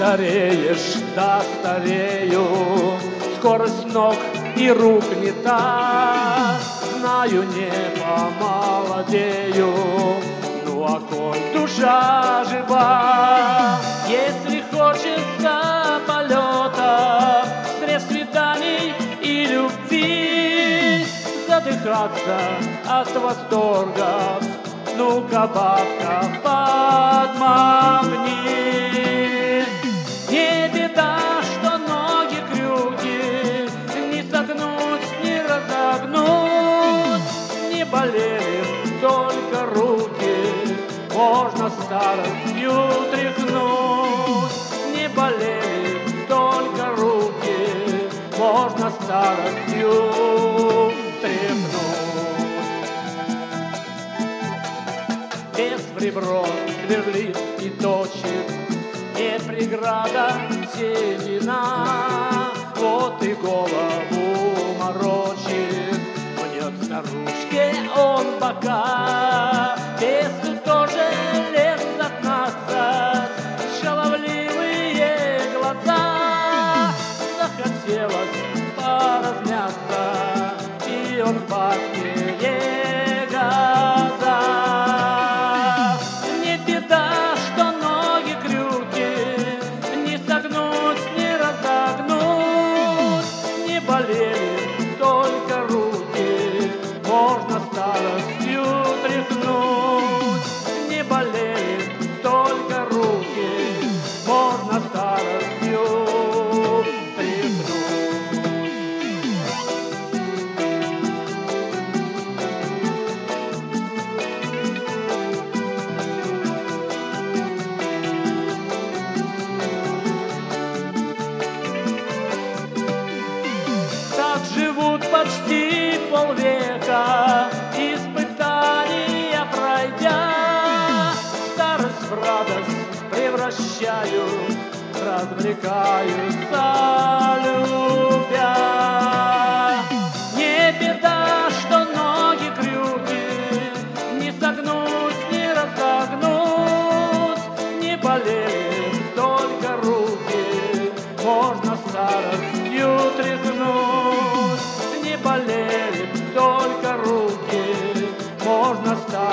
стареешь, да старею, скорость ног и рук не та. Знаю, не помолодею, ну а коль душа жива, если хочется полета, средств свиданий и любви, задыхаться от восторга, ну-ка, бабка, подмахни. Не беда, что ноги крюки, не согнуть, не разогнуть, не болели только руки, можно старостью тряхнуть. Не болели только руки, можно старостью тряхнуть. Без в ребро сверлит и точит, не преграда седина, вот и голову морочит, мнет старушке он бока. Бесу тоже лет 15, шаловливые глаза, захотелось поразмяться, и он в бабке газа. Не беда, что ноги крюки, не согнуть, не разогнуть, не болели только руки, можно старостью тряхнуть. Не болели только руки, можно старостью тряхнуть. Так живут почти полвека, испытания пройдя, старость в радость превращают, развлекаются любя. Не беда, что ноги крюки, не согнуть, не разогнуть, не болели только руки, можно старостью тряхнуть. Не болели только руки, можно старостью